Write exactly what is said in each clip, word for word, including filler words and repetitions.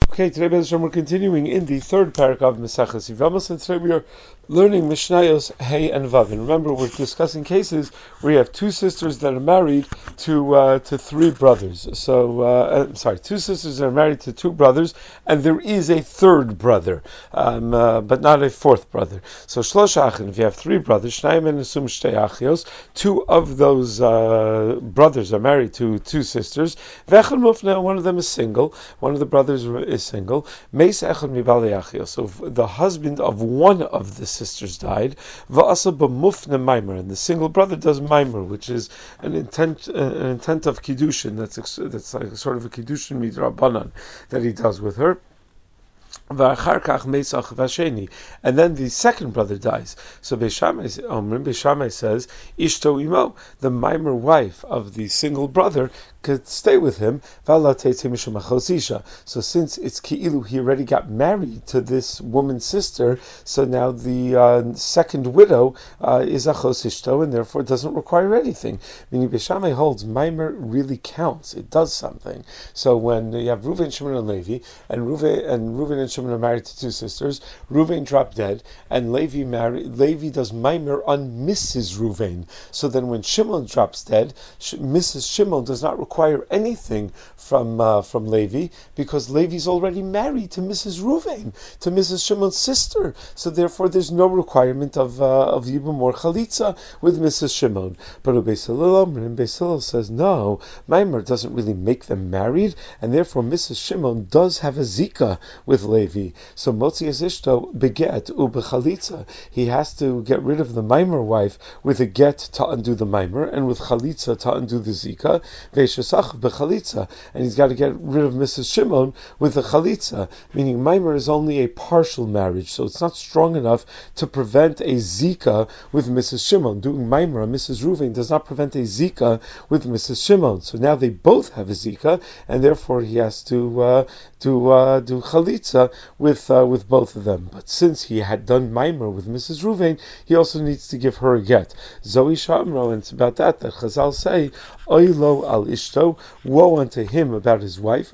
Okay, today, Be'ez Hashem, we're continuing in the third parak of Maseches Yevamos, and today we are learning Mishnayos Hey and Vav. And remember, we're discussing cases where you have two sisters that are married to uh, to three brothers. So, uh, I'm sorry, two sisters that are married to two brothers, and there is a third brother, um, uh, but not a fourth brother. So, Shlosha Achin, if you have three brothers, Shnayim and Nesum Shtei Achios, two of those uh, brothers are married to two sisters. V'echad Mufna, one of them is single. One of the brothers is single. Meis echad mibali achios. So the husband of one of the sisters died. Va'asa b'mufne maimer, and the single brother does maimer, which is an intent, uh, an intent of kiddushin. That's a, that's like a sort of a kiddushin midrabanan that he does with her. And then the second brother dies. So Beis Shammai, Omrim, Beis Shammai says, Ishto imo, the mimer wife of the single brother, could stay with him. So since it's ki'ilu, he already got married to this woman's sister, so now the uh, second widow uh, is achos ishto, and therefore doesn't require anything. Meaning Beis Shammai holds mimer really counts; it does something. So when you have Reuven, Shimon, and Levi, and Reuven and Reuven and Shimon are married to two sisters, Reuven dropped dead, and Levi married. Levi does mimer on Missus Reuven. So then when Shimon drops dead, Missus Shimon does not require require anything from uh, from Levi, because Levi's already married to Missus Reuven, to Missus Shimon's sister. So therefore, there's no requirement of uh, of Yibum or Chalitza with Missus Shimon. But Beis Hillel says no, Maimer doesn't really make them married, and therefore Missus Shimon does have a zika with Levi. So Motzi Ishto beget ubechalitza. He has to get rid of the Maimer wife with a get to undo the Maimer, and with Chalitza to undo the zika. And he's got to get rid of Missus Shimon with the chalitza, meaning Maimer is only a partial marriage, so it's not strong enough to prevent a zika with Missus Shimon. Doing Maimer on Missus Reuven does not prevent a zika with Missus Shimon. So now they both have a zika, and therefore he has to uh, to uh, do chalitza with uh, with both of them. But since he had done Maimer with Missus Reuven, he also needs to give her a get. Zoe Shamro, and it's about that that Chazal say, Oilo al ishto, woe unto him about his wife,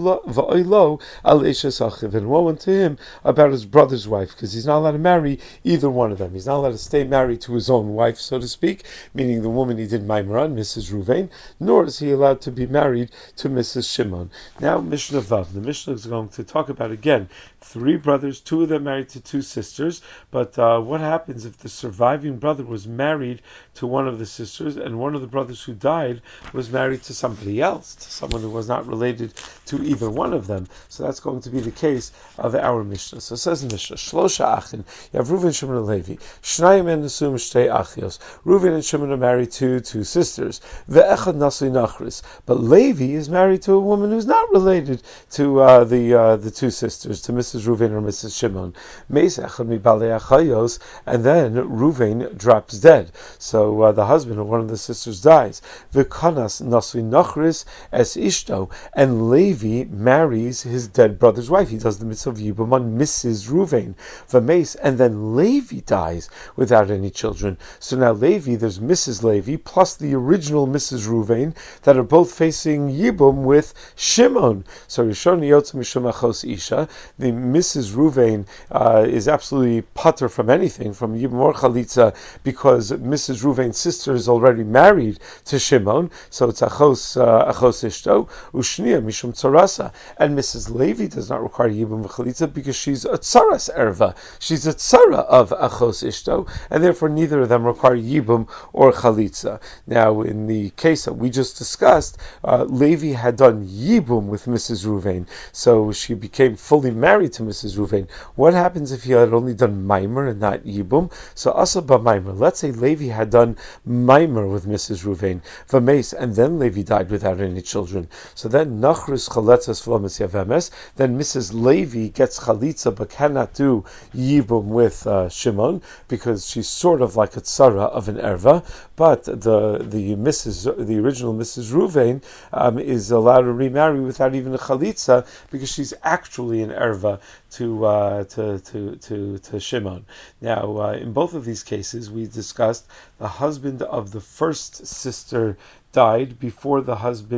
va'oilo al ishes achiv, and woe unto him about his brother's wife, because he's not allowed to marry either one of them. He's not allowed to stay married to his own wife, so to speak, meaning the woman he did Maimer on, Missus Reuven, nor is he allowed to be married to Missus Shimon. Now, Mishnah Vav. The Mishnah is going to talk about, again, three brothers, two of them married to two sisters, but uh, what happens if the surviving brother was married to one of the sisters, and one of the brothers who died was married to somebody else, to someone who was not related to either one of them? So that's going to be the case of our Mishnah. So it says in Mishnah, Shlosha Achin, you have Reuven, Shimon, and Levi. Shnayim and Nesum Shtei Achios. Reuven and Shimon are married to two sisters. Ve'echad Nasui Nachris. But Levi is married to a woman who's not related to uh, the uh, the two sisters, to Missus Reuven or Missus Shimon. Meis Echad Mibalei Achayos, and then Reuven drops dead. So uh, the husband of one of the sisters dies. V'kanas Nasui Nachris as Ishto, and Levi marries his dead brother's wife. He does the mitzvah of Yibum on Missus Reuven, V'meis, and then Levi dies without any children. So now Levi, there's Missus Levi plus the original Missus Reuven that are both facing Yibum with Shimon. So Rishon Yotz Mishum Achos Isha, the Missus Reuven uh, is absolutely putter from anything, from Yibum or Chalitza, because Missus Reuven's sister is already married to Shimon, so it's Achos uh, Achos Ishto, Ushnia Mishum Tzarasa, and Missus Levi does not require Yibum v'Chalitza because she's a Tzaras Erva, she's a Tzara of Achos Ishto, and therefore neither of them require Yibum or Chalitza. Now, in the case that we just discussed, uh, Levi had done Yibum with Missus Reuven, so she became fully married to Missus Reuven. What happens if he had only done Maimer and not Yibum? So Asa ba Maimer, let's say Levi had done Maimer with Missus Reuven, V'meis, and then Levi died without any children. So then Nachrus Chaletzas V'lomis Yavemes, then Missus Levi gets Chalitza but cannot do Yibum with uh, Shimon, because she's sort of like a tzara of an erva, but the the Missus the original Missus Reuven um, is allowed to remarry without even a chalitza, because she's actually an erva to uh, to, to to to Shimon. Now, uh, in both of these cases, we discussed the husband of the first sister died before the husband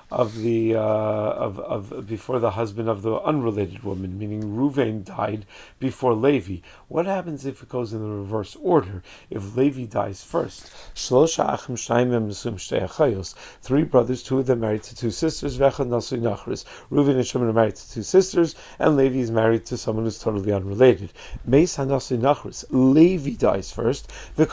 of the uh, of of before the husband of the unrelated woman, meaning Ruvain died before Levi. What happens if it goes in the reverse order? If Levi dies first, three brothers, two of them married to two sisters. Reuven and Shimon are married to two sisters, and Levi is married to someone who's totally unrelated. Meis Hanasi Nachris. Levi dies first. And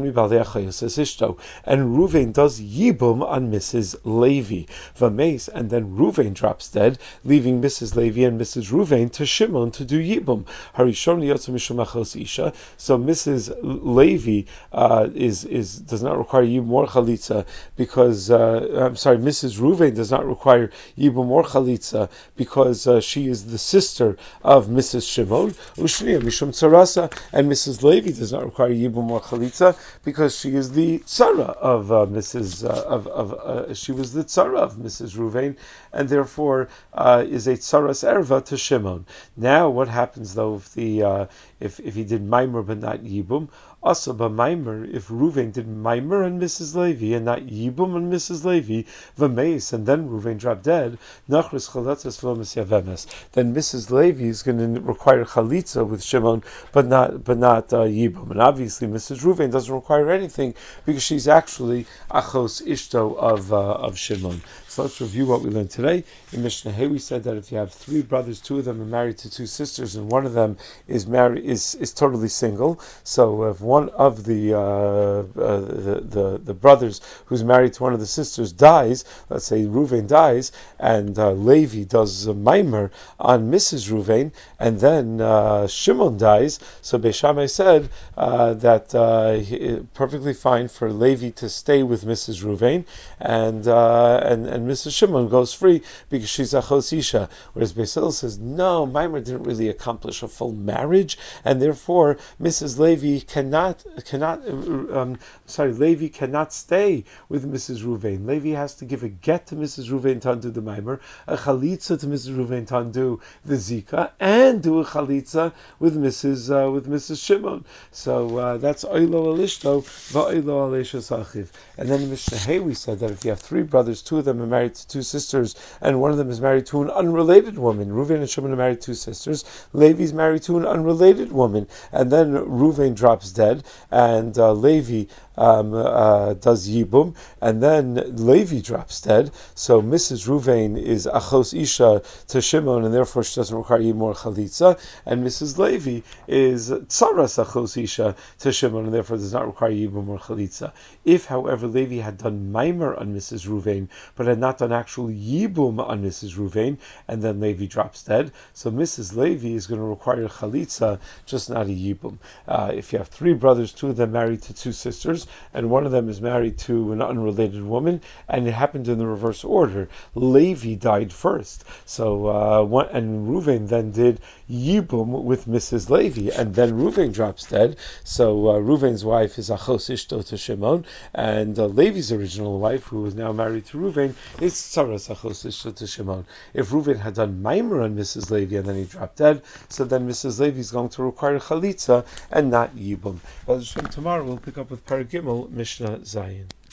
Reuven does Yibum on Missus Levi. Vameis, and then Reuven drops dead, leaving Missus Levi and Missus Reuven to Shimon to do Yibum. Harishon Yotze Mishum Achos Isha. So Missus Levi uh, is is does not require Yibum or Chalitza because uh, I'm sorry, Missus Reuven does not require Yibum or Chalitza because uh, she is the sister of Missus Shimon. Ushniya Mishum Tzarasa, and Missus Levi does not require Yibum or Chalitza because she is the tzara of uh, Missus Uh, of of uh, she was the tzara of Missus Reuven, and therefore uh, is a tzaras erva to Shimon. Now, what happens though if the uh, if if he did maimer but not yibum? Also, by maimer, if Reuven did maimer on Missus Levi and not yibum on Missus Levi, v'meis, and then Reuven dropped dead, nachris chalatzas v'lomis yavemes. Then Missus Levi is going to require chalitza with Shimon, but not but not uh, yibum. And obviously, Missus Reuven doesn't require anything because she's actually achos ishto of uh, of Shimon. So let's review what we learned today. In Mishnah Hey, we said that if you have three brothers, two of them are married to two sisters, and one of them is married is, is totally single. So if one of the, uh, uh, the the the brothers who's married to one of the sisters dies, let's say Reuven dies, and uh, Levi does a maimer on Missus Reuven, and then uh, Shimon dies. So Beis Shammai said uh, that uh, he, perfectly fine for Levi to stay with Missus Reuven, and uh, and and Missus Shimon goes free because she's a chosisha. Whereas Beis Hillel says, no, Maimer didn't really accomplish a full marriage, and therefore Missus Levi cannot, cannot, um, sorry, Levi cannot stay with Missus Reuven. Levi has to give a get to Missus Reuven to undo the Maimer, a chalitza to Missus Reuven to undo the Zika, and do a chalitza with Missus Uh, with Missus Shimon. So uh, that's oilo alishto, va'oilo aleshas achiv. And then in Mishnah Hey, we said that if you have three brothers, two of them are married to two sisters, and one of them is married to an unrelated woman. Reuven and Shimon are married to two sisters. Levi is married to an unrelated woman, and then Reuven drops dead, and uh, Levi um, uh, does yibum, and then Levi drops dead. So Missus Reuven is achos isha to Shimon, and therefore she doesn't require yibum or chalitza, and Missus Levi is tzaras achos isha to Shimon, and therefore does not require yibum or chalitza. If, however, Levi had done maimer on Missus Reuven, but had not done actual yibum on Missus Reuven, and then Levi drops dead, so Missus Levi is going to require chalitza, just not a yibum. Uh, if you have three brothers, two of them married to two sisters, and one of them is married to an unrelated woman, and it happened in the reverse order. Levi died first, so uh, one, and Reuven then did yibum with Missus Levi, and then Reuven drops dead. So uh, Reuven's wife is achos ishto to Shimon, and uh, Levi's original wife, who is now married to Reuven, is tzaras achos ishto to Shimon. If Reuven had done maimer on Missus Levi and then he dropped dead, so then Missus Levi is going to require chalitza and not yibum. Well, tomorrow we'll pick up with Paragimel Mishnah Zayin.